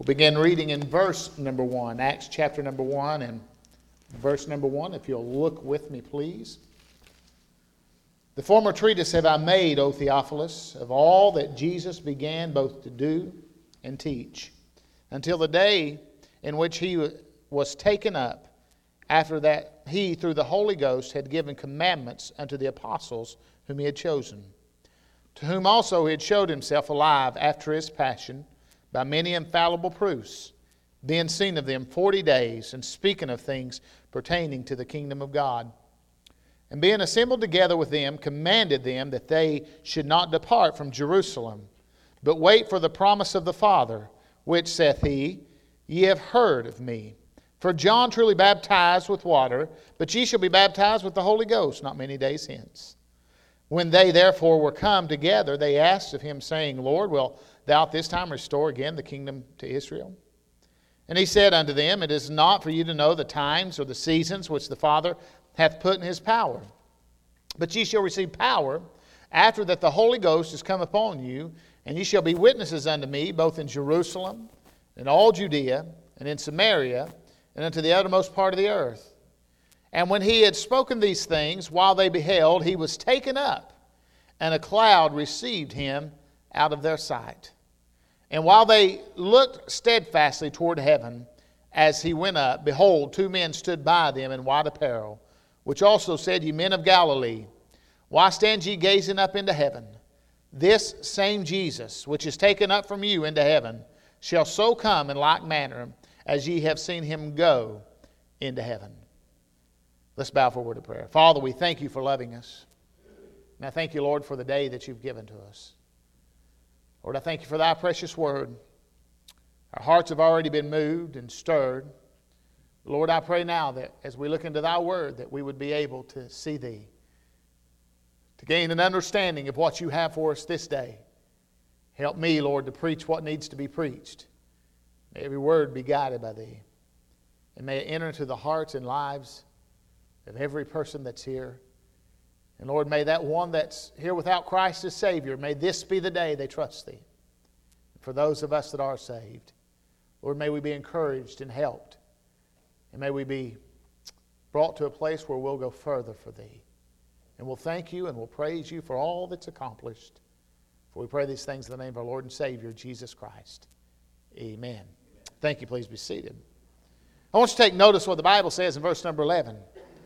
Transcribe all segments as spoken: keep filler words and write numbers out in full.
We'll begin reading in verse number one, Acts chapter number one and verse number one, if you'll look with me, please. The former treatise have I made, O Theophilus, of all that Jesus began both to do and teach, until the day in which he was taken up, after that he, through the Holy Ghost, had given commandments unto the apostles whom he had chosen, to whom also he had showed himself alive after his passion, by many infallible proofs, being seen of them forty days, and speaking of things pertaining to the kingdom of God. And being assembled together with them, commanded them that they should not depart from Jerusalem, but wait for the promise of the Father, which, saith he, ye have heard of me. For John truly baptized with water, but ye shall be baptized with the Holy Ghost not many days hence. When they therefore were come together, they asked of him, saying, Lord, wilt thou at this time restore again the kingdom to Israel? And he said unto them, It is not for you to know the times or the seasons which the Father hath put in his power. But ye shall receive power after that the Holy Ghost is come upon you, and ye shall be witnesses unto me, both in Jerusalem, and all Judea, and in Samaria, and unto the uttermost part of the earth. And when he had spoken these things, while they beheld, he was taken up, and a cloud received him out of their sight. And while they looked steadfastly toward heaven as he went up, behold, two men stood by them in white apparel, which also said, Ye men of Galilee, why stand ye gazing up into heaven? This same Jesus, which is taken up from you into heaven, shall so come in like manner as ye have seen him go into heaven. Let's bow for a word of prayer. Father, we thank you for loving us. And I thank you, Lord, for the day that you've given to us. Lord, I thank you for thy precious word. Our hearts have already been moved and stirred. Lord, I pray now that as we look into thy word, that we would be able to see thee, to gain an understanding of what you have for us this day. Help me, Lord, to preach what needs to be preached. May every word be guided by thee. And may it enter into the hearts and lives of every person that's here. And Lord, may that one that's here without Christ as Savior, may this be the day they trust thee. For those of us that are saved, Lord, may we be encouraged and helped. And may we be brought to a place where we'll go further for thee. And we'll thank you and we'll praise you for all that's accomplished. For we pray these things in the name of our Lord and Savior, Jesus Christ. Amen. Thank you. Please be seated. I want you to take notice of what the Bible says in verse number eleven.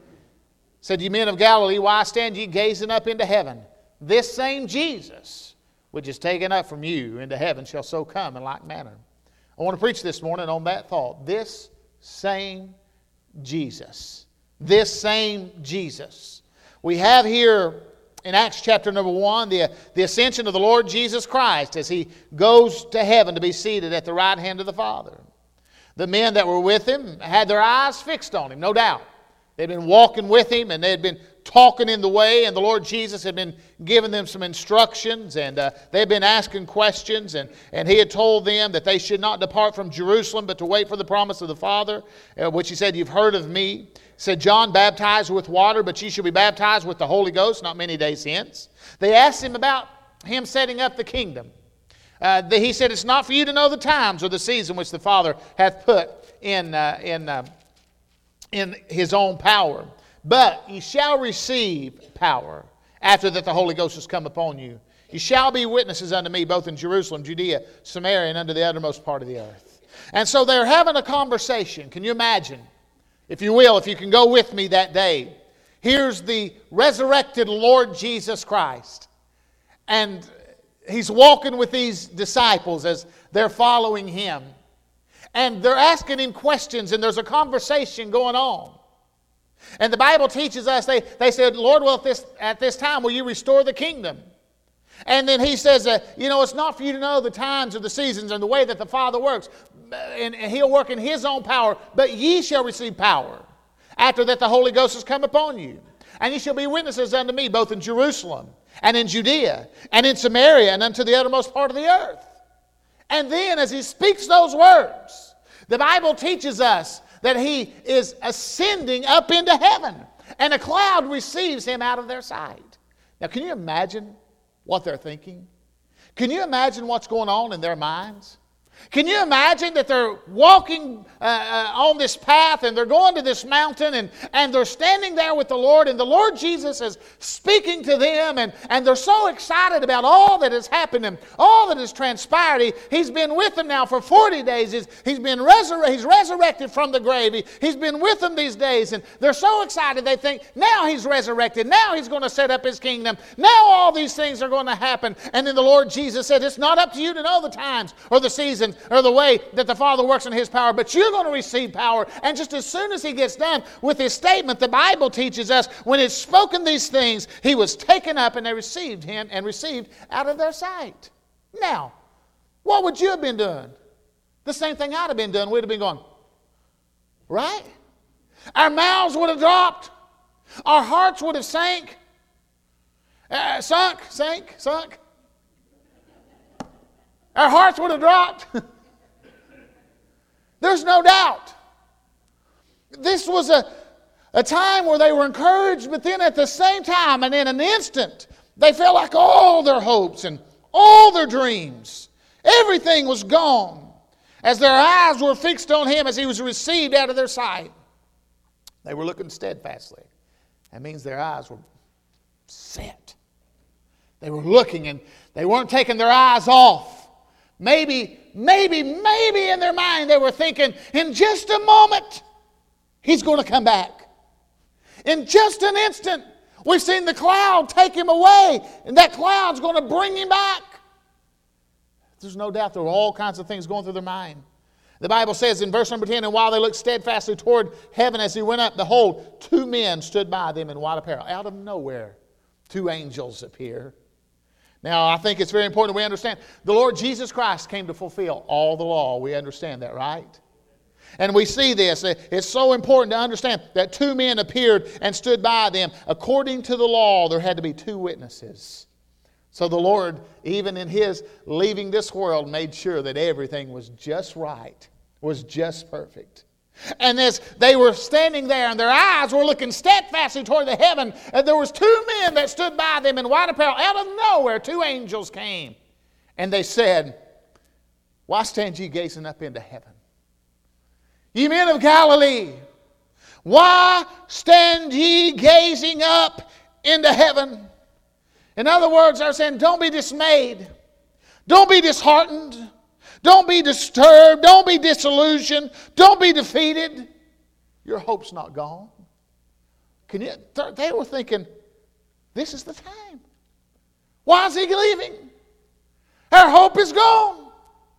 It said, Ye men of Galilee, why stand ye gazing up into heaven? This same Jesus, which is taken up from you into heaven, shall so come in like manner. I want to preach this morning on that thought. This same Jesus. This same Jesus. We have here in Acts chapter number one, the, the ascension of the Lord Jesus Christ as he goes to heaven to be seated at the right hand of the Father. The men that were with him had their eyes fixed on him, no doubt. They'd been walking with him and they had been talking in the way, and the Lord Jesus had been giving them some instructions, and uh, they had been asking questions, and, and he had told them that they should not depart from Jerusalem but to wait for the promise of the Father, uh, which he said, You've heard of me. He said, John baptized with water, but ye shall be baptized with the Holy Ghost not many days hence. They asked him about him setting up the kingdom. Uh, the, he said, It's not for you to know the times or the season which the Father hath put in uh, in uh, in his own power. But ye shall receive power after that the Holy Ghost has come upon you. Ye shall be witnesses unto me both in Jerusalem, Judea, Samaria, and unto the uttermost part of the earth. And so they're having a conversation. Can you imagine? If you will, if you can go with me that day. Here's the resurrected Lord Jesus Christ. And he's walking with these disciples as they're following him. And they're asking him questions, and there's a conversation going on. And the Bible teaches us, they, they said, Lord, well, at this, at this time will you restore the kingdom? And then he says, uh, you know, it's not for you to know the times or the seasons and the way that the Father works. And, and he'll work in his own power, but ye shall receive power after that the Holy Ghost has come upon you. And ye shall be witnesses unto me both in Jerusalem and in Judea and in Samaria and unto the uttermost part of the earth. And then as he speaks those words, the Bible teaches us that he is ascending up into heaven, and a cloud receives him out of their sight. Now, can you imagine what they're thinking? Can you imagine what's going on in their minds? Can you imagine that they're walking uh, uh, on this path and they're going to this mountain and, and they're standing there with the Lord and the Lord Jesus is speaking to them and, and they're so excited about all that has happened and all that has transpired. He, he's been with them now for forty days. He's, he's been resur- he's resurrected from the grave. He, he's been with them these days and they're so excited they think now he's resurrected. Now he's going to set up his kingdom. Now all these things are going to happen. And then the Lord Jesus said, it's not up to you to know the times or the seasons or the way that the Father works in His power, but you're going to receive power. And just as soon as He gets done with His statement, the Bible teaches us when He's spoken these things, He was taken up and they received Him and received out of their sight. Now, what would you have been doing? The same thing I'd have been doing. We'd have been going, right? Our mouths would have dropped. Our hearts would have sank. Uh, sunk, sank, sunk. Our hearts would have dropped. There's no doubt. This was a, a time where they were encouraged, but then at the same time, and in an instant, they felt like all their hopes and all their dreams, everything was gone as their eyes were fixed on Him as He was received out of their sight. They were looking steadfastly. That means their eyes were set. They were looking and they weren't taking their eyes off. Maybe, maybe, maybe in their mind they were thinking, in just a moment, He's going to come back. In just an instant, we've seen the cloud take Him away, and that cloud's going to bring Him back. There's no doubt there were all kinds of things going through their mind. The Bible says in verse number ten, and while they looked steadfastly toward heaven as He went up, behold, two men stood by them in white apparel. Out of nowhere, two angels appear. Now, I think it's very important we understand the Lord Jesus Christ came to fulfill all the law. We understand that, right? And we see this. It's so important to understand that two men appeared and stood by them. According to the law, there had to be two witnesses. So the Lord, even in His leaving this world, made sure that everything was just right, was just perfect. And as they were standing there and their eyes were looking steadfastly toward the heaven, and there was two men that stood by them in white apparel. Out of nowhere, two angels came. And they said, why stand ye gazing up into heaven? Ye men of Galilee, why stand ye gazing up into heaven? In other words, they're saying, don't be dismayed. Don't be disheartened. Don't be disturbed. Don't be disillusioned. Don't be defeated. Your hope's not gone. Can you, they were thinking, this is the time. Why is He leaving? Our hope is gone.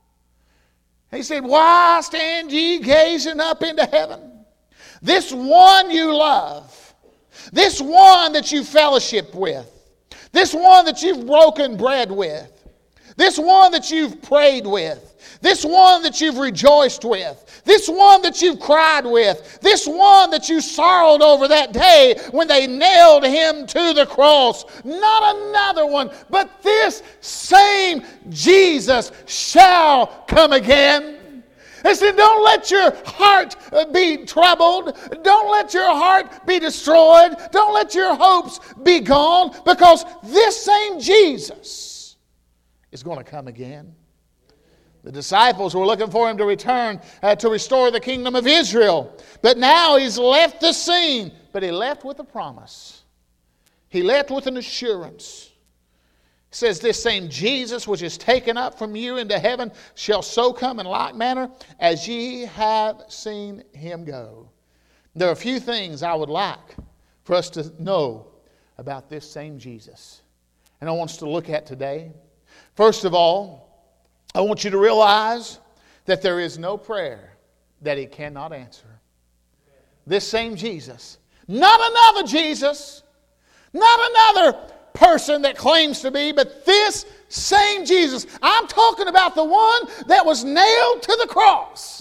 He said, why stand ye gazing up into heaven? This one you love, this one that you fellowship with, this one that you've broken bread with, this one that you've prayed with, this one that you've rejoiced with, this one that you've cried with, this one that you sorrowed over that day when they nailed Him to the cross. Not another one, but this same Jesus shall come again. He said, don't let your heart be troubled. Don't let your heart be destroyed. Don't let your hopes be gone, because this same Jesus is going to come again. The disciples were looking for Him to return uh, to restore the kingdom of Israel. But now He's left the scene. But He left with a promise. He left with an assurance. It says, this same Jesus which is taken up from you into heaven shall so come in like manner as ye have seen Him go. There are a few things I would like for us to know about this same Jesus. And I want us to look at today. First of all, I want you to realize that there is no prayer that He cannot answer. This same Jesus, not another Jesus, not another person that claims to be, but this same Jesus. I'm talking about the one that was nailed to the cross.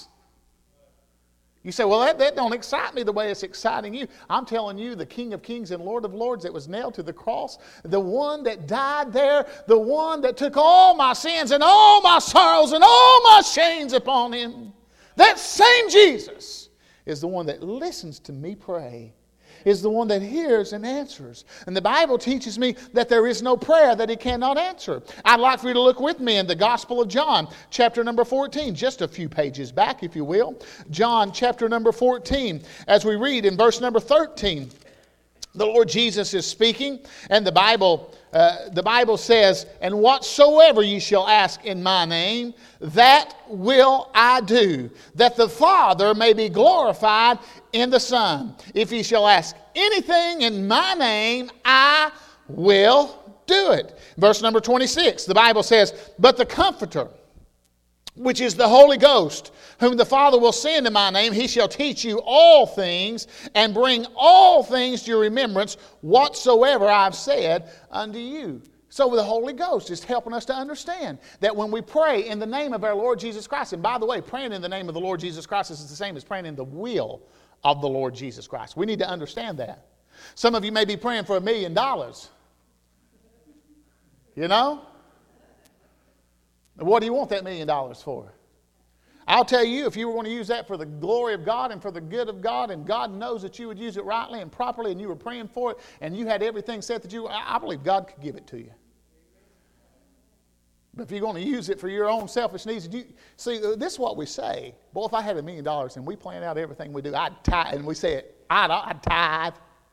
You say, well, that, that don't excite me the way it's exciting you. I'm telling you, the King of Kings and Lord of Lords that was nailed to the cross, the one that died there, the one that took all my sins and all my sorrows and all my shames upon Him, that same Jesus is the one that listens to me pray. is the one that hears and answers. And the Bible teaches me that there is no prayer that He cannot answer. I'd like for you to look with me in the Gospel of John, chapter number fourteen, just a few pages back, if you will. John, chapter number fourteen, as we read in verse number thirteen. The Lord Jesus is speaking, and the Bible uh, the Bible says, "And whatsoever ye shall ask in my name, that will I do, that the Father may be glorified in the Son. If ye shall ask anything in my name, I will do it." Verse number twenty-six, the Bible says, "But the Comforter, which is the Holy Ghost, whom the Father will send in my name, He shall teach you all things, and bring all things to your remembrance, whatsoever I've said unto you." So the Holy Ghost is helping us to understand that when we pray in the name of our Lord Jesus Christ, and by the way, praying in the name of the Lord Jesus Christ is the same as praying in the will of the Lord Jesus Christ. We need to understand that. Some of you may be praying for a million dollars. You know? What do you want that million dollars for? I'll tell you, if you were going to use that for the glory of God and for the good of God, and God knows that you would use it rightly and properly, and you were praying for it, and you had everything set that you, I believe God could give it to you. But if you're going to use it for your own selfish needs, you, see, this is what we say. Boy, if I had a million dollars and we plan out everything we do, I'd tithe, and we say it, I'd, I'd tithe.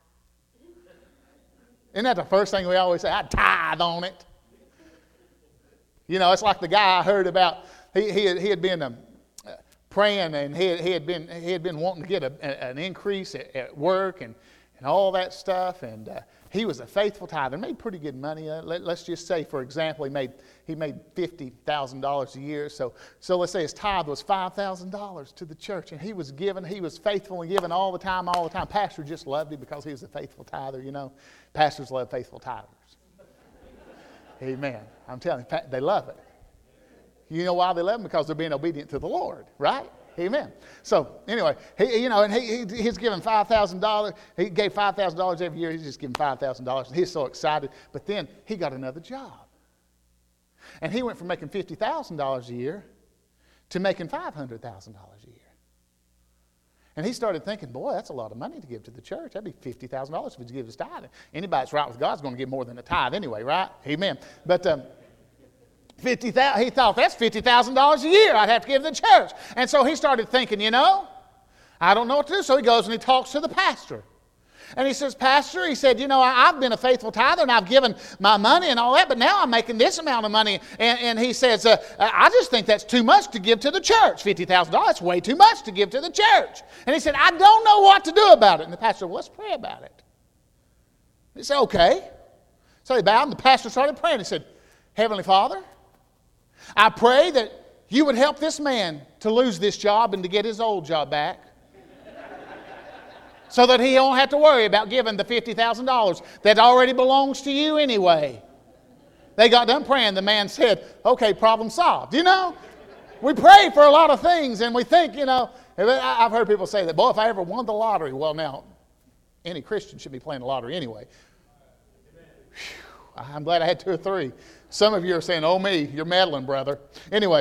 Isn't that the first thing we always say? I'd tithe on it. You know, it's like the guy I heard about. He he had, he had been um, praying, and he had, he had been he had been wanting to get a, a, an increase at, at work and, and all that stuff. And uh, he was a faithful tither, made pretty good money. Uh, let, let's just say, for example, he made he made fifty thousand dollars a year. So so let's say his tithe was five thousand dollars to the church, and he was giving. He was faithful and giving all the time, all the time. Pastor just loved him because he was a faithful tither. You know, pastors love faithful tithers. Amen. I'm telling you, they love it. You know why they love him? Because they're being obedient to the Lord, right? Amen. So anyway, he, you know, and he, he he's giving five thousand dollars. He gave five thousand dollars every year. He's just giving five thousand dollars, and he's so excited. But then he got another job, and he went from making fifty thousand dollars a year to making five hundred thousand dollars a year. And he started thinking, boy, that's a lot of money to give to the church. That'd be fifty thousand dollars if he gives his tithe. Anybody that's right with God is going to give more than a tithe anyway, right? Amen. But um, fifty thousand, he thought, that's fifty thousand dollars a year I'd have to give to the church. And so he started thinking, you know, I don't know what to do. So he goes and he talks to the pastor. And he says, Pastor, he said, you know, I've been a faithful tither and I've given my money and all that, but now I'm making this amount of money. And, and he says, uh, I just think that's too much to give to the church. fifty thousand dollars, that's way too much to give to the church. And he said, I don't know what to do about it. And the pastor said, well, let's pray about it. He said, okay. So he bowed and the pastor started praying. He said, Heavenly Father, I pray that you would help this man to lose this job and to get his old job back, so that he won't have to worry about giving the fifty thousand dollars that already belongs to you anyway. They got done praying. The man said, okay, problem solved. You know, we pray for a lot of things and we think, you know, I've heard people say that, boy, if I ever won the lottery. Well, now, any Christian should be playing the lottery anyway. Whew, I'm glad I had two or three. Some of you are saying, oh me, you're meddling, brother. Anyway.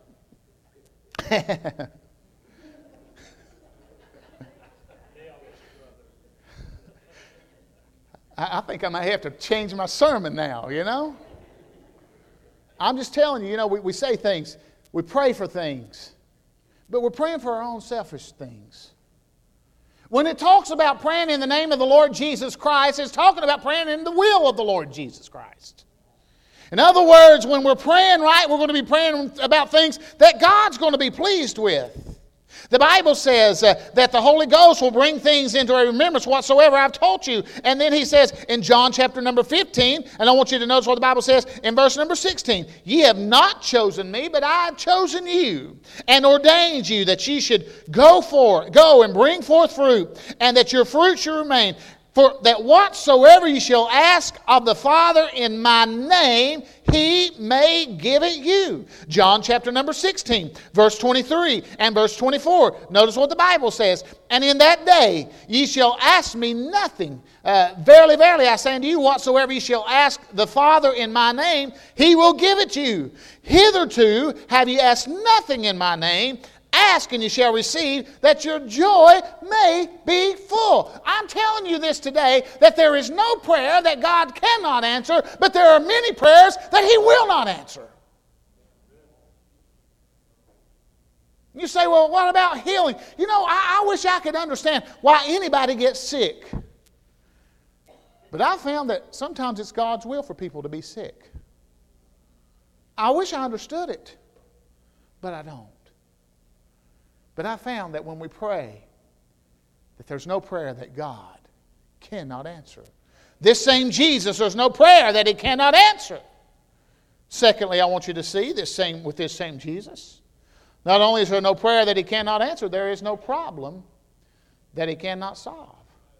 I think I might have to change my sermon now, you know. I'm just telling you, you know, we, we say things, we pray for things, but we're praying for our own selfish things. When it talks about praying in the name of the Lord Jesus Christ, it's talking about praying in the will of the Lord Jesus Christ. In other words, when we're praying right, we're going to be praying about things that God's going to be pleased with. The Bible says uh, that the Holy Ghost will bring things into our remembrance whatsoever I've taught you. And then he says in John chapter number fifteen, and I want you to notice what the Bible says in verse number sixteen. Ye have not chosen me, but I have chosen you, and ordained you that ye should go for, go and bring forth fruit, and that your fruit should remain. For that whatsoever ye shall ask of the Father in my name, he may give it you. John chapter number sixteen, verse twenty-three and verse twenty-four. Notice what the Bible says. And in that day ye shall ask me nothing. Uh, verily, verily, I say unto you, whatsoever ye shall ask the Father in my name, he will give it you. Hitherto have ye asked nothing in my name. ask and you shall receive, that your joy may be full. I'm telling you this today, that there is no prayer that God cannot answer, but there are many prayers that He will not answer. You say, well, what about healing? You know, I, I wish I could understand why anybody gets sick. But I found that sometimes it's God's will for people to be sick. I wish I understood it, but I don't. But I found that when we pray, that there's no prayer that God cannot answer. This same Jesus, there's no prayer that He cannot answer. Secondly, I want you to see this same with this same Jesus. Not only is there no prayer that He cannot answer, there is no problem that He cannot solve.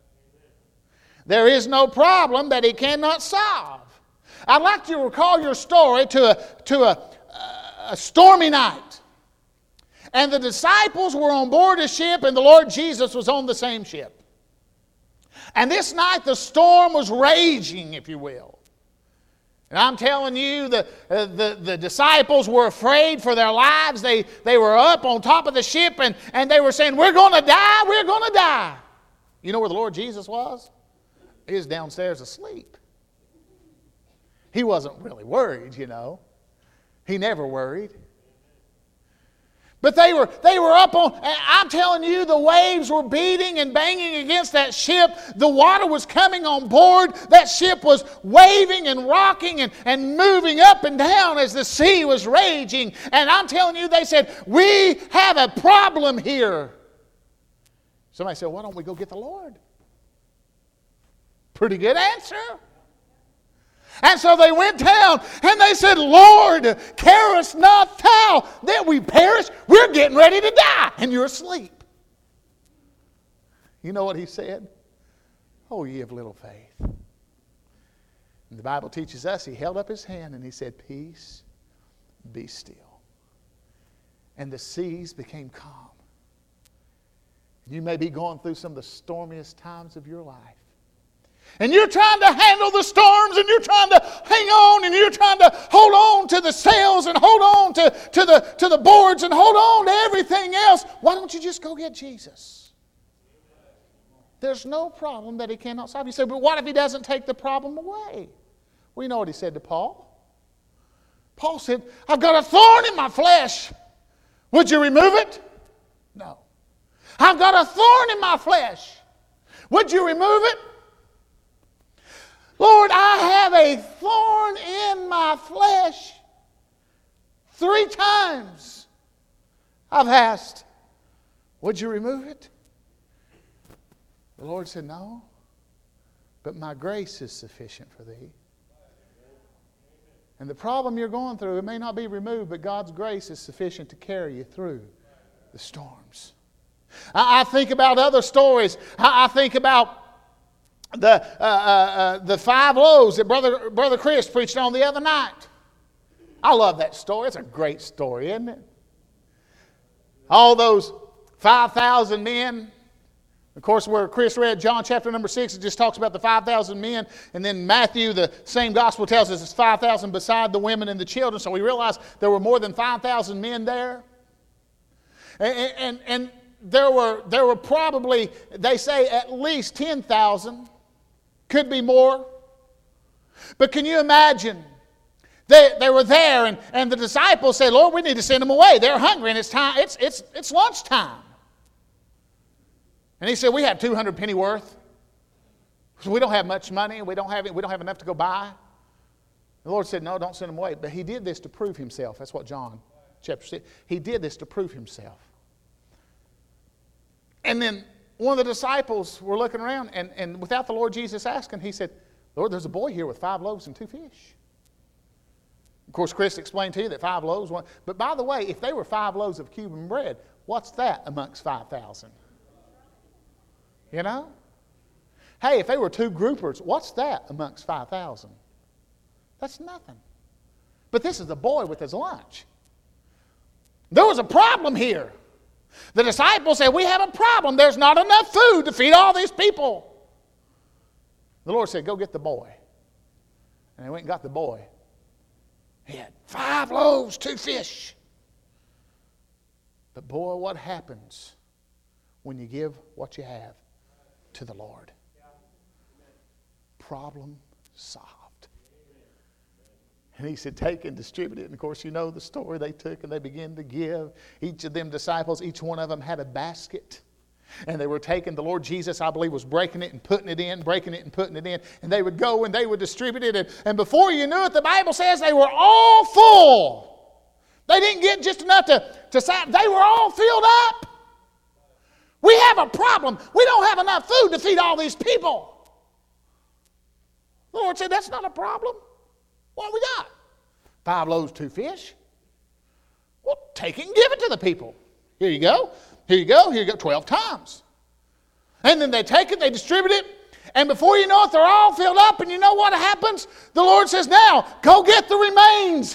There is no problem that He cannot solve. I'd like to recall your story to a, to a, a stormy night. And the disciples were on board a ship and the Lord Jesus was on the same ship. And this night the storm was raging, if you will. And I'm telling you, the, uh, the, the disciples were afraid for their lives. They, they were up on top of the ship and, and they were saying, we're going to die, we're going to die. You know where the Lord Jesus was? He was downstairs asleep. He wasn't really worried, you know. He never worried. But they were, they were up on, I'm telling you, the waves were beating and banging against that ship. The water was coming on board. That ship was waving and rocking and, and moving up and down as the sea was raging. And I'm telling you, they said, we have a problem here. Somebody said, why don't we go get the Lord? Pretty good answer. And so they went down and they said, Lord, carest not thou that we perish? We're getting ready to die and you're asleep. You know what He said? Oh, ye of little faith. And the Bible teaches us, He held up His hand and He said, peace, be still. And the seas became calm. You may be going through some of the stormiest times of your life. And you're trying to handle the storms and you're trying to hang on and you're trying to hold on to the sails and hold on to, to, the, to the boards and hold on to everything else. Why don't you just go get Jesus? There's no problem that He cannot solve. You say, but what if He doesn't take the problem away? Well, you know what He said to Paul? Paul said, I've got a thorn in my flesh. Would you remove it? No. I've got a thorn in my flesh. Would you remove it? Lord, I have a thorn in my flesh. Three times I've asked, would you remove it? The Lord said, no, but my grace is sufficient for thee. And the problem you're going through, it may not be removed, but God's grace is sufficient to carry you through the storms. I, I think about other stories. I, I think about The, uh, uh, uh, the five loaves that Brother, Brother Chris preached on the other night. I love that story. It's a great story, isn't it? All those five thousand men. Of course, where Chris read John chapter number six, it just talks about the five thousand men. And then Matthew, the same gospel, tells us it's five thousand beside the women and the children. So we realize there were more than five thousand men there. And, and, and there were, there were probably, they say, at least ten thousand. Could be more. But can you imagine? They, they were there and, and the disciples said, Lord, we need to send them away. They're hungry and it's time. It's, it's, it's lunchtime. And He said, we have two hundred penny worth. So we don't have much money. We don't have, we don't have enough to go buy. The Lord said, no, don't send them away. But He did this to prove Himself. That's what John chapter six. He did this to prove Himself. And then one of the disciples were looking around, and, and without the Lord Jesus asking, he said, Lord, there's a boy here with five loaves and two fish. Of course, Chris explained to you that five loaves, one, but by the way, if they were five loaves of Cuban bread, what's that amongst five thousand? You know? Hey, if they were two groupers, what's that amongst five thousand? That's nothing. But this is a boy with his lunch. There was a problem here. The disciples said, we have a problem. There's not enough food to feed all these people. The Lord said, go get the boy. And they went and got the boy. He had five loaves, two fish. But boy, what happens when you give what you have to the Lord? Problem solved. And he said, take and distribute it. And of course, you know the story. They took and they began to give. Each of them disciples, each one of them had a basket. And they were taking, the Lord Jesus, I believe, was breaking it and putting it in, breaking it and putting it in. And they would go and they would distribute it. And, and before you knew it, the Bible says they were all full. They didn't get just enough to, to sign. They were all filled up. We have a problem. We don't have enough food to feed all these people. The Lord said, that's not a problem. What we got? Five loaves, two fish. Well, take it and give it to the people. Here you go. Here you go. Here you go. Twelve times. And then they take it, they distribute it, and before you know it, they're all filled up, and you know what happens? The Lord says, now, go get the remains.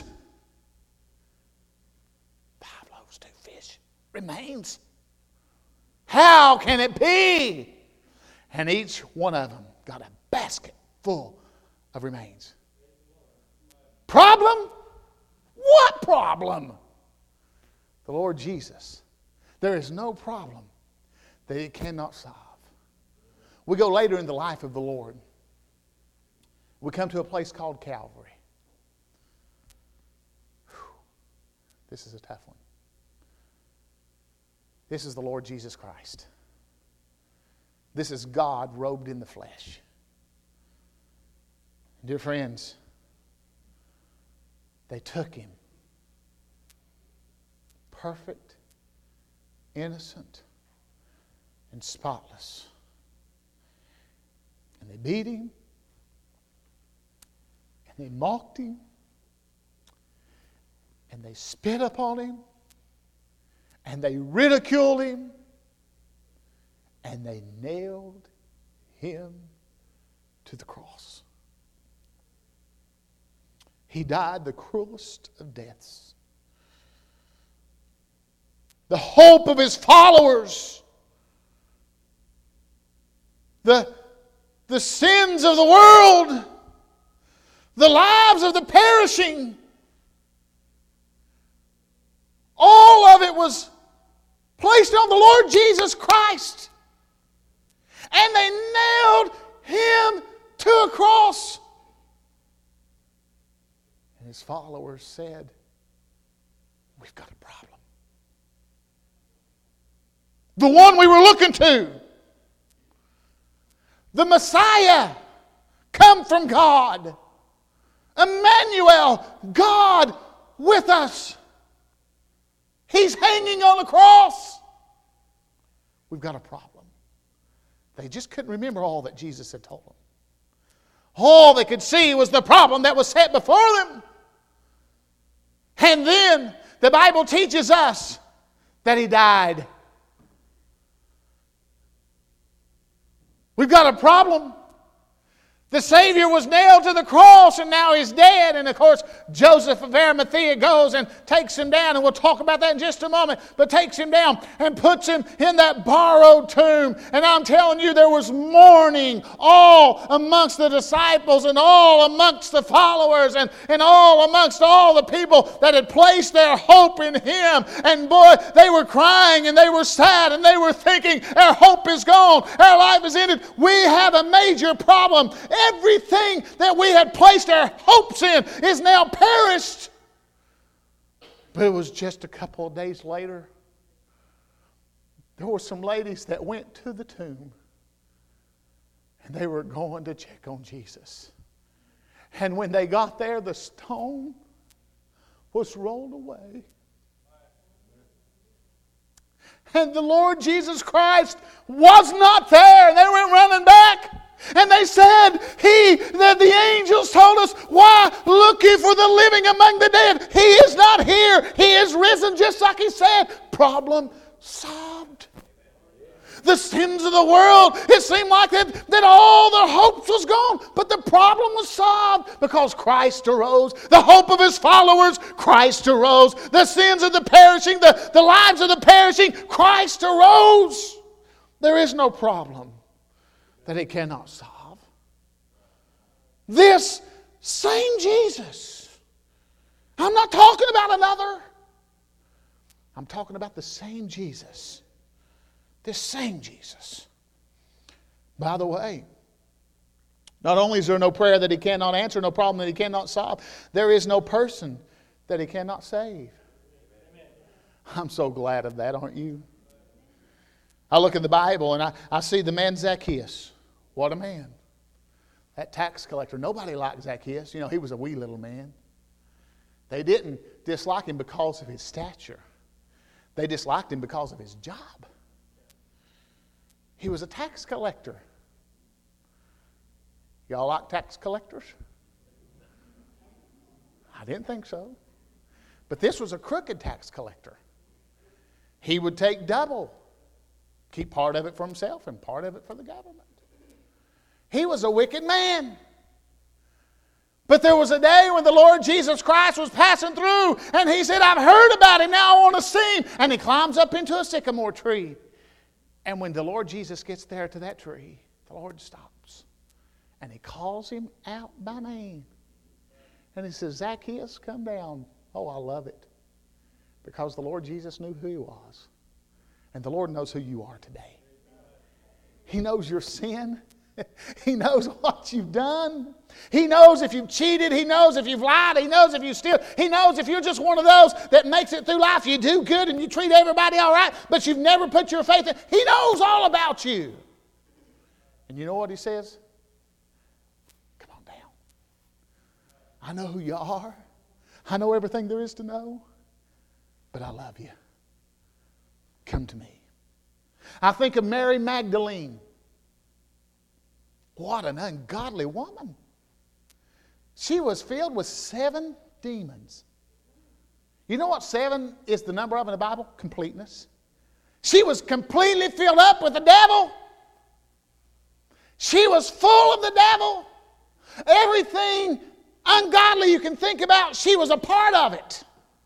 Five loaves, two fish. Remains. How can it be? And each one of them got a basket full of remains. Problem? What problem? The Lord Jesus. There is no problem that He cannot solve. We go later in the life of the Lord. We come to a place called Calvary. Whew. This is a tough one. This is the Lord Jesus Christ. This is God robed in the flesh. Dear friends, they took Him, perfect, innocent, and spotless. And they beat Him, and they mocked Him, and they spit upon Him, and they ridiculed Him, and they nailed Him to the cross. He died the cruelest of deaths. The hope of His followers. The, the sins of the world. The lives of the perishing. All of it was placed on the Lord Jesus Christ. And they nailed Him to a cross. And His followers said, we've got a problem. The one we were looking to, the Messiah, come from God, Emmanuel, God with us. He's hanging on the cross. We've got a problem. They just couldn't remember all that Jesus had told them. All they could see was the problem that was set before them. And then the Bible teaches us that He died. We've got a problem. The Savior was nailed to the cross and now He's dead. And of course, Joseph of Arimathea goes and takes Him down. And we'll talk about that in just a moment. But takes Him down and puts Him in that borrowed tomb. And I'm telling you, there was mourning all amongst the disciples and all amongst the followers and, and all amongst all the people that had placed their hope in Him. And boy, they were crying and they were sad and they were thinking, our hope is gone. Our life is ended. We have a major problem. Everything that we had placed our hopes in is now perished. But it was just a couple of days later. There were some ladies that went to the tomb. And they were going to check on Jesus. And when they got there, the stone was rolled away. And the Lord Jesus Christ was not there. And they went running back. And they said, He, that the angels told us, why look ye for the living among the dead? He is not here. He is risen, just like He said. Problem solved. The sins of the world, it seemed like that, that all their hopes was gone. But the problem was solved because Christ arose. The hope of His followers, Christ arose. The sins of the perishing, the, the lives of the perishing, Christ arose. There is no problem that He cannot solve. This same Jesus. I'm not talking about another. I'm talking about the same Jesus. This same Jesus. By the way, not only is there no prayer that He cannot answer, no problem that He cannot solve, there is no person that He cannot save. I'm so glad of that, aren't you? I look in the Bible and I, I see the man Zacchaeus. What a man. That tax collector. Nobody liked Zacchaeus. You know, he was a wee little man. They didn't dislike him because of his stature. They disliked him because of his job. He was a tax collector. Y'all like tax collectors? I didn't think so. But this was a crooked tax collector. He would take double. Keep part of it for himself and part of it for the government. He was a wicked man. But there was a day when the Lord Jesus Christ was passing through and He said, I've heard about Him, now I want to see Him. And He climbs up into a sycamore tree. And when the Lord Jesus gets there to that tree, the Lord stops. And He calls him out by name. And He says, Zacchaeus, come down. Oh, I love it. Because the Lord Jesus knew who he was. And the Lord knows who you are today. He knows your sin. He knows what you've done. He knows if you've cheated. He knows if you've lied. He knows if you steal. He knows if you're just one of those that makes it through life. You do good and you treat everybody all right, but you've never put your faith in. He knows all about you. And you know what He says? Come on down. I know who you are. I know everything there is to know. But I love you. Come to me. I think of Mary Magdalene. What an ungodly woman. She was filled with seven demons. You know what seven is the number of in the Bible? Completeness. She was completely filled up with the devil. She was full of the devil. Everything ungodly you can think about, she was a part of it.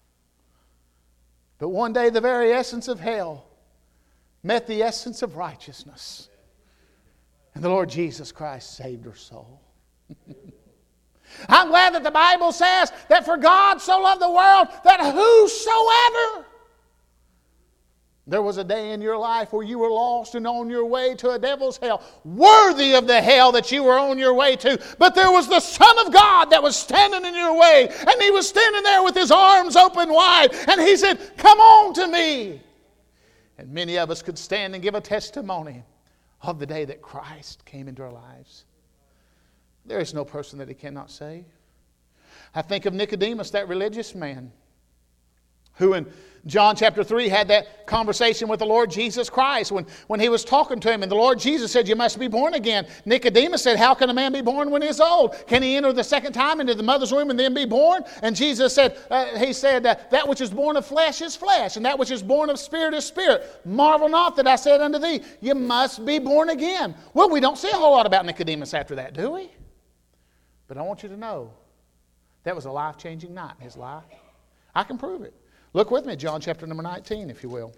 But one day the very essence of hell met the essence of righteousness. And the Lord Jesus Christ saved her soul. I'm glad that the Bible says that for God so loved the world that whosoever. There was a day in your life where you were lost and on your way to a devil's hell, worthy of the hell that you were on your way to. But there was the Son of God that was standing in your way, and He was standing there with His arms open wide, and He said, come on to me. And many of us could stand and give a testimony of the day that Christ came into our lives. There is no person that He cannot save. I think of Nicodemus, that religious man, who in John chapter three had that conversation with the Lord Jesus Christ when, when He was talking to him. And the Lord Jesus said, you must be born again. Nicodemus said, how can a man be born when he is old? Can he enter the second time into the mother's womb and then be born? And Jesus said, uh, He said, uh, that which is born of flesh is flesh, and that which is born of spirit is spirit. Marvel not that I said unto thee, you must be born again. Well, we don't see a whole lot about Nicodemus after that, do we? But I want you to know, that was a life-changing night in his life. I can prove it. Look with me, John chapter number nineteen, if you will.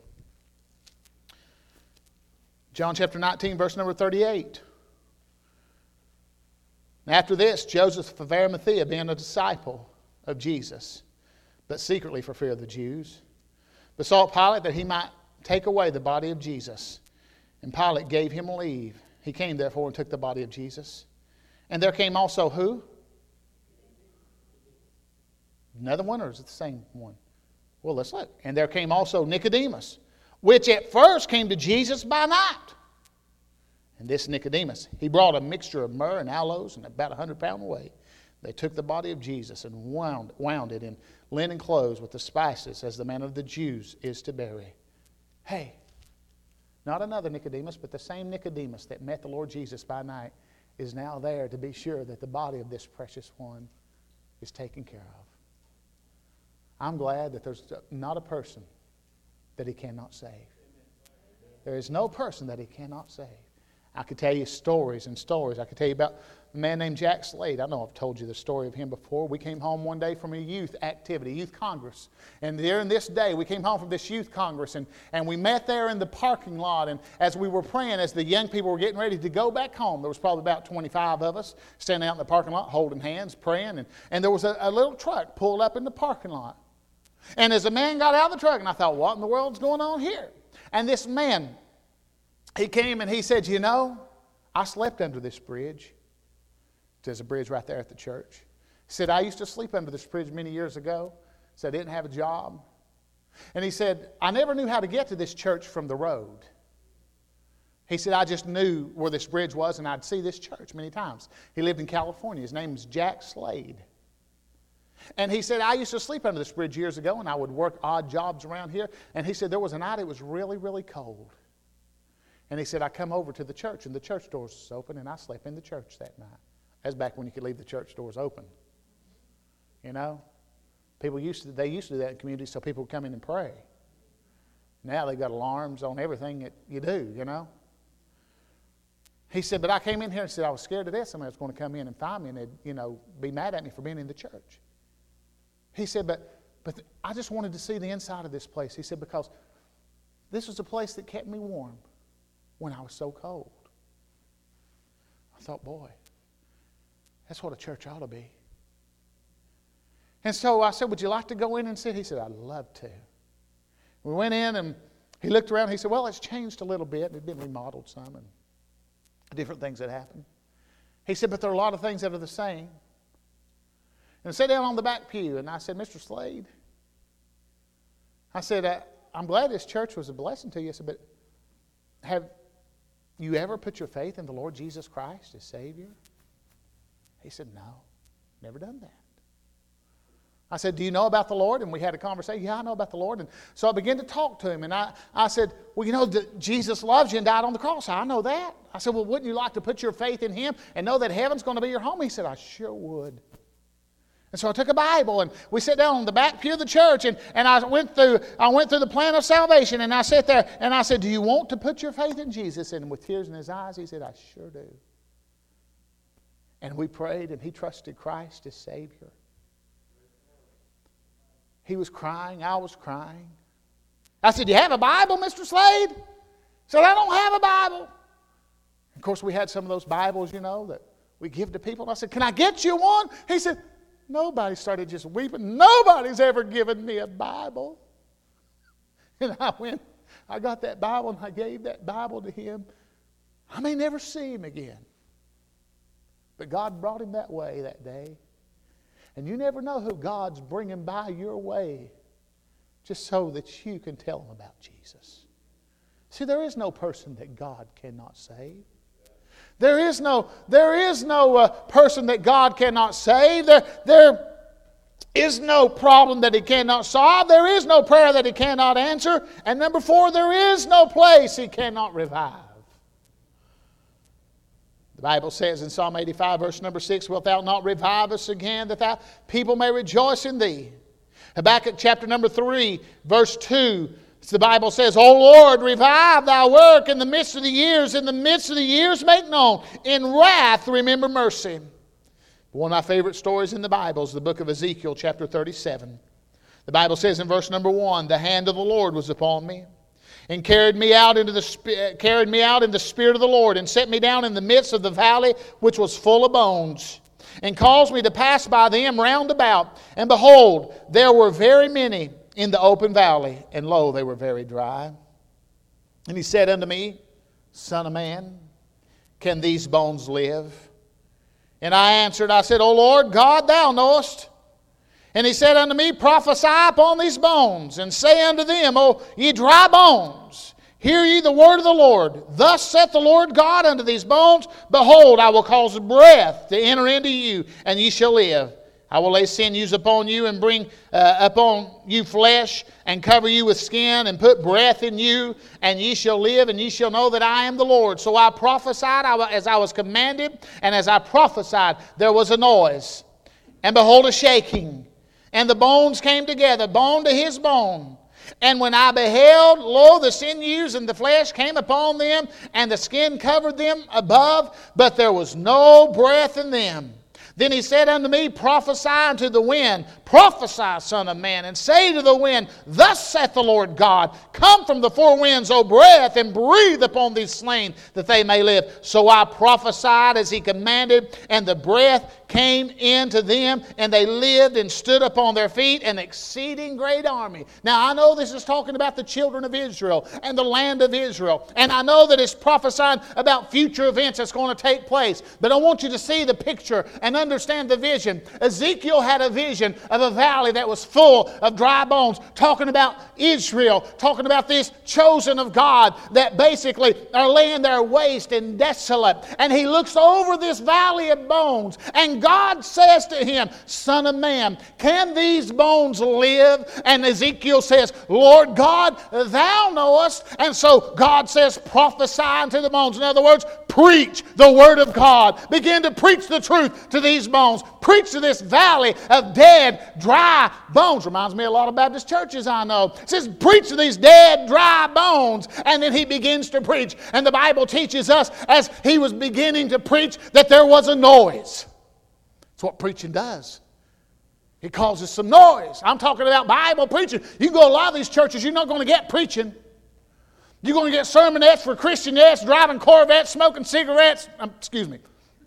John chapter nineteen, verse number thirty-eight. After this, Joseph of Arimathea, being a disciple of Jesus, but secretly for fear of the Jews, besought Pilate that he might take away the body of Jesus. And Pilate gave him leave. He came therefore and took the body of Jesus. And there came also who? Another one, or is it the same one? Well, let's look. And there came also Nicodemus, which at first came to Jesus by night. And this Nicodemus, he brought a mixture of myrrh and aloes and about a hundred pound weight. They took the body of Jesus and wound, wound it in linen clothes with the spices, as the manner of the Jews is to bury. Hey, not another Nicodemus, but the same Nicodemus that met the Lord Jesus by night is now there to be sure that the body of this precious one is taken care of. I'm glad that there's not a person that He cannot save. There is no person that He cannot save. I could tell you stories and stories. I could tell you about a man named Jack Slade. I know I've told you the story of him before. We came home one day from a youth activity, youth congress. And during this day, we came home from this youth congress, and, and we met there in the parking lot. And as we were praying, as the young people were getting ready to go back home, there was probably about twenty-five of us standing out in the parking lot, holding hands, praying. And, and there was a, a little truck pulled up in the parking lot. And as the man got out of the truck, and I thought, what in the world's going on here? And this man, he came and he said, you know, I slept under this bridge. There's a bridge right there at the church. He said, I used to sleep under this bridge many years ago. He said, I didn't have a job. And he said, I never knew how to get to this church from the road. He said, I just knew where this bridge was, and I'd see this church many times. He lived in California. His name was Jack Slade. And he said, I used to sleep under this bridge years ago, and I would work odd jobs around here. And he said, there was a night it was really, really cold. And he said, I come over to the church, and the church doors was open, and I slept in the church that night. That's back when you could leave the church doors open. You know? People used to, they used to do that in communities so people would come in and pray. Now they've got alarms on everything that you do, you know? He said, but I came in here and said I was scared to death somebody was going to come in and find me and they'd, you know, be mad at me for being in the church. He said, but, but I just wanted to see the inside of this place. He said, because this was a place that kept me warm when I was so cold. I thought, boy, that's what a church ought to be. And so I said, would you like to go in and sit? He said, I'd love to. We went in and he looked around. He said, well, it's changed a little bit. It's been remodeled some and different things that happened. He said, but there are a lot of things that are the same. And I sat down on the back pew, and I said, Mister Slade, I said, uh, I'm glad this church was a blessing to you. I said, but have you ever put your faith in the Lord Jesus Christ as Savior? He said, no, never done that. I said, do you know about the Lord? And we had a conversation. Yeah, I know about the Lord. And so I began to talk to him. And I, I said, well, you know, that Jesus loves you and died on the cross. I know that. I said, well, wouldn't you like to put your faith in him and know that heaven's going to be your home? He said, I sure would. And so I took a Bible and we sat down on the back pew of the church and, and I went through I went through the plan of salvation and I sat there and I said, do you want to put your faith in Jesus? And with tears in his eyes, he said, I sure do. And we prayed and he trusted Christ as Savior. He was crying. I was crying. I said, do you have a Bible, Mister Slade? He said, I don't have a Bible. Of course, we had some of those Bibles, you know, that we give to people. And I said, can I get you one? He said, nobody started just weeping. Nobody's ever given me a Bible. And I went, I got that Bible and I gave that Bible to him. I may never see him again. But God brought him that way that day. And you never know who God's bringing by your way just so that you can tell them about Jesus. See, there is no person that God cannot save. There is no, there is no uh, person that God cannot save. There, there is no problem that he cannot solve. There is no prayer that he cannot answer. And number four, there is no place he cannot revive. The Bible says in Psalm eighty-five, verse number six, wilt thou not revive us again, that thy people may rejoice in thee? Habakkuk chapter number three, verse two, the Bible says, O Lord, revive thy work in the midst of the years. In the midst of the years make known. In wrath remember mercy. One of my favorite stories in the Bible is the book of Ezekiel chapter thirty-seven. The Bible says in verse number one, the hand of the Lord was upon me, and carried me out into the carried me out in the spirit of the Lord, and set me down in the midst of the valley which was full of bones, and caused me to pass by them round about. And behold, there were very many in the open valley, and lo, they were very dry. And he said unto me, Son of man, can these bones live? And I answered, I said, O Lord God, thou knowest. And he said unto me, prophesy upon these bones, and say unto them, O ye dry bones, hear ye the word of the Lord. Thus saith the Lord God unto these bones, behold, I will cause breath to enter into you, and ye shall live. I will lay sinews upon you, and bring uh, upon you flesh, and cover you with skin, and put breath in you, and ye shall live, and ye shall know that I am the Lord. So I prophesied as I was commanded, and as I prophesied, there was a noise, and behold, a shaking. And the bones came together, bone to his bone. And when I beheld, lo, the sinews and the flesh came upon them, and the skin covered them above, but there was no breath in them. Then he said unto me, prophesy unto the wind, Prophesy, son of man, and say to the wind, Thus saith the Lord God, Come from the four winds, O breath, and breathe upon these slain, that they may live. So I prophesied as he commanded, and the breath came into them, and they lived and stood upon their feet, an exceeding great army. Now I know this is talking about the children of Israel and the land of Israel, and I know that it's prophesying about future events that's going to take place, but I want you to see the picture and understand the vision. Ezekiel had a vision of a valley that was full of dry bones, talking about Israel, talking about this chosen of God that basically are laying there waste and desolate, and he looks over this valley of bones, and God says to him, Son of man, can these bones live? And Ezekiel says, Lord God, thou knowest. And so God says, prophesy unto the bones. In other words, preach the word of God. Begin to preach the truth to these bones. Preach to this valley of dead, dry bones. Reminds me a lot of Baptist churches I know. It says, preach to these dead, dry bones. And then he begins to preach. And the Bible teaches us, as he was beginning to preach, that there was a noise. That's what preaching does. It causes some noise. I'm talking about Bible preaching. You can go to a lot of these churches, you're not going to get preaching. You're going to get sermonettes for Christianettes, driving Corvettes, smoking cigarettes. Um, excuse me.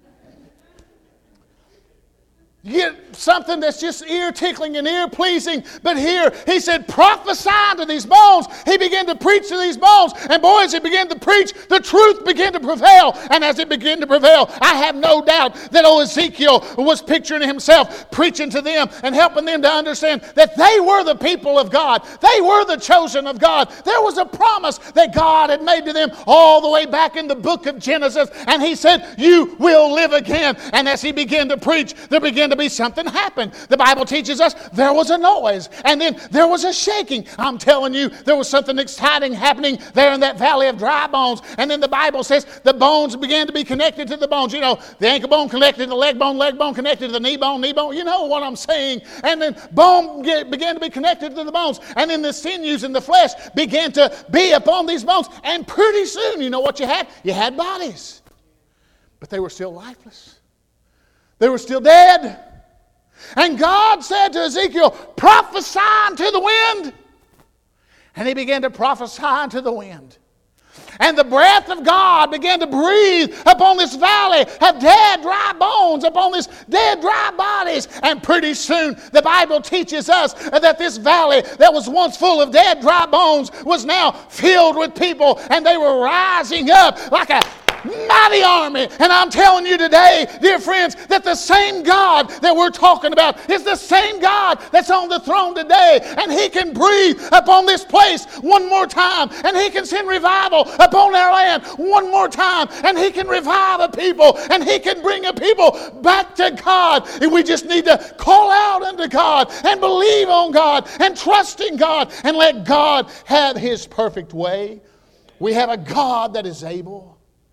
You get something that's just ear-tickling and ear-pleasing. But here, he said, prophesy to these bones. He began to preach to these bones. And boy, as he began to preach, the truth began to prevail. And as it began to prevail, I have no doubt that old Ezekiel was picturing himself preaching to them and helping them to understand that they were the people of God. They were the chosen of God. There was a promise that God had made to them all the way back in the book of Genesis. And he said, you will live again. And as he began to preach, there began to be something happen. The Bible teaches us there was a noise, and then there was a shaking. I'm telling you, there was something exciting happening there in that valley of dry bones. And then the Bible says the bones began to be connected to the bones. You know, the ankle bone connected to the leg bone, leg bone connected to the knee bone, knee bone. You know what I'm saying. And then bone began to be connected to the bones. And then the sinews and the flesh began to be upon these bones. And pretty soon, you know what you had? You had bodies. But they were still lifeless. They were still dead. And God said to Ezekiel, prophesy unto the wind. And he began to prophesy unto the wind. And the breath of God began to breathe upon this valley of dead, dry bones, upon this dead, dry bodies. And pretty soon, the Bible teaches us that this valley that was once full of dead, dry bones was now filled with people. And they were rising up like a mighty army. And I'm telling you today, dear friends, that the same God that we're talking about is the same God that's on the throne today. And he can breathe upon this place one more time. And he can send revival upon our land one more time. And he can revive a people. And he can bring a people back to God. And we just need to call out unto God and believe on God and trust in God and let God have his perfect way. We have a God that is able.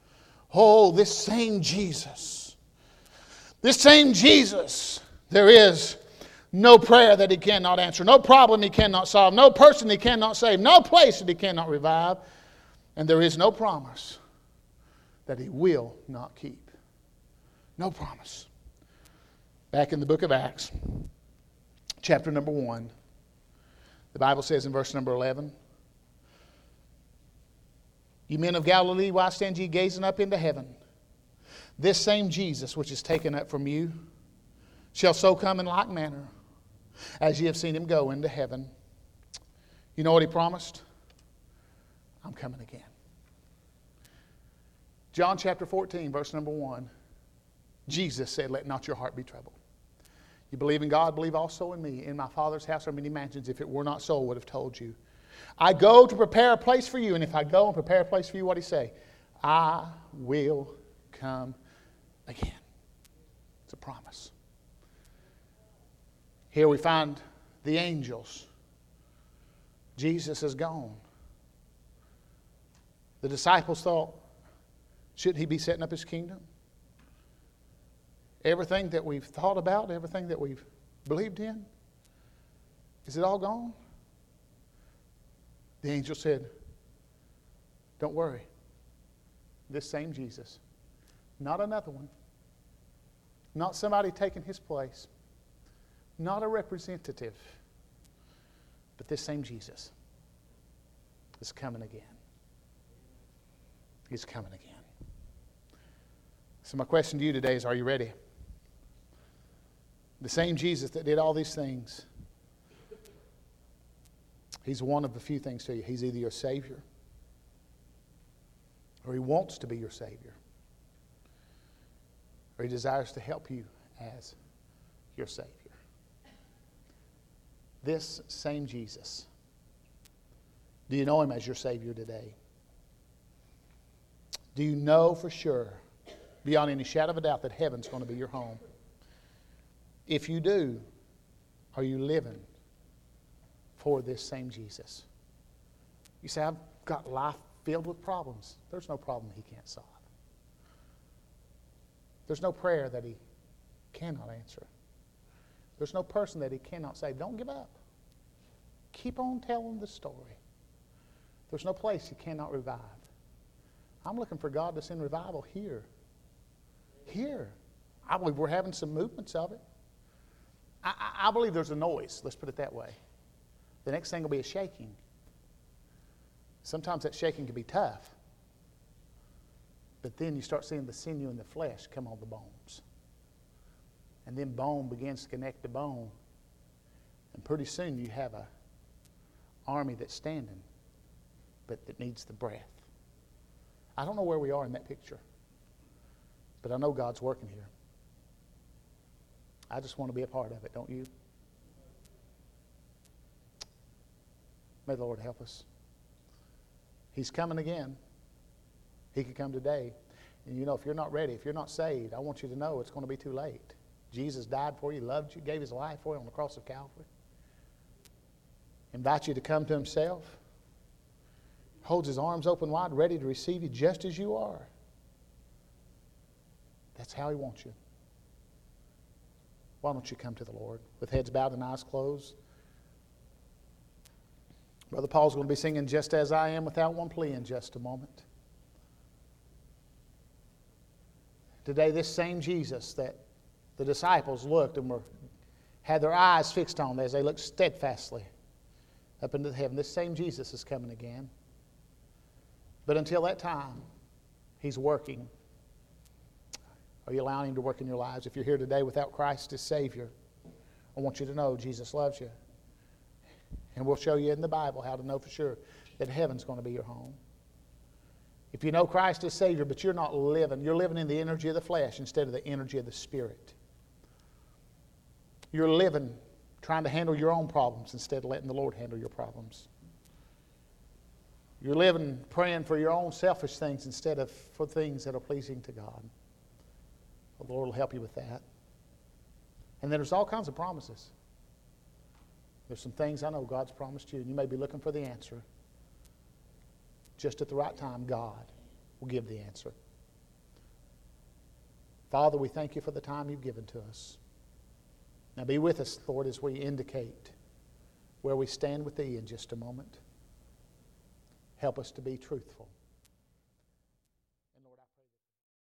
Oh, this same Jesus, this same Jesus, there is no prayer that he cannot answer, no problem he cannot solve, no person he cannot save, no place that he cannot revive, and there is no promise that he will not keep. No promise. Back in the book of Acts, chapter number one, the Bible says in verse number eleven, "You men of Galilee, why stand ye gazing up into heaven? This same Jesus which is taken up from you shall so come in like manner as ye have seen him go into heaven." You know what he promised? I'm coming again. John chapter fourteen, verse number one. Jesus said, "Let not your heart be troubled. You believe in God, believe also in me. In my Father's house are many mansions. If it were not so, I would have told you. I go to prepare a place for you. And if I go and prepare a place for you," what did he say? "I will come again." It's a promise. Here we find the angels. Jesus is gone. The disciples thought, should he be setting up his kingdom? Everything that we've thought about, everything that we've believed in, is it all gone? The angel said, "Don't worry. This same Jesus, not another one, not somebody taking his place, not a representative, but this same Jesus is coming again. He's coming again. So my question to you today is, are you ready? The same Jesus that did all these things, He's one of a few things to you. He's either your Savior, or He wants to be your Savior, or He desires to help you as your Savior. This same Jesus, do you know Him as your Savior today? Do you know for sure, beyond any shadow of a doubt, that heaven's going to be your home? If you do, are you living for this same Jesus? You say, I've got life filled with problems. There's no problem He can't solve. There's no prayer that He cannot answer. There's no person that He cannot save. Don't give up. Keep on telling the story. There's no place He cannot revive. I'm looking for God to send revival here. Here. I believe we're having some movements of it. I, I, I believe there's a noise. Let's put it that way. The next thing will be a shaking. Sometimes that shaking can be tough. But then you start seeing the sinew and the flesh come on the bones. And then bone begins to connect to bone. And pretty soon you have a army that's standing, but that needs the breath. I don't know where we are in that picture, but I know God's working here. I just want to be a part of it, don't you? May the Lord help us. He's coming again. He could come today. And you know, if you're not ready, if you're not saved, I want you to know it's going to be too late. Jesus died for you, loved you, gave His life for you on the cross of Calvary. Invite you to come to Himself. Holds His arms open wide, ready to receive you just as you are. That's how He wants you. Why don't you come to the Lord with heads bowed and eyes closed? Brother Paul's going to be singing Just As I Am Without One Plea in just a moment. Today, this same Jesus that the disciples looked and were, had their eyes fixed on as they looked steadfastly up into heaven, this same Jesus is coming again. But until that time, He's working. Are you allowing Him to work in your lives? If you're here today without Christ as Savior, I want you to know Jesus loves you. And we'll show you in the Bible how to know for sure that heaven's going to be your home. If you know Christ as Savior, but you're not living, you're living in the energy of the flesh instead of the energy of the Spirit. You're living trying to handle your own problems instead of letting the Lord handle your problems. You're living praying for your own selfish things instead of for things that are pleasing to God. Well, the Lord will help you with that. And then there's all kinds of promises. There's some things I know God's promised you, and you may be looking for the answer. Just at the right time, God will give the answer. Father, we thank You for the time You've given to us. Now be with us, Lord, as we indicate where we stand with Thee in just a moment. Help us to be truthful.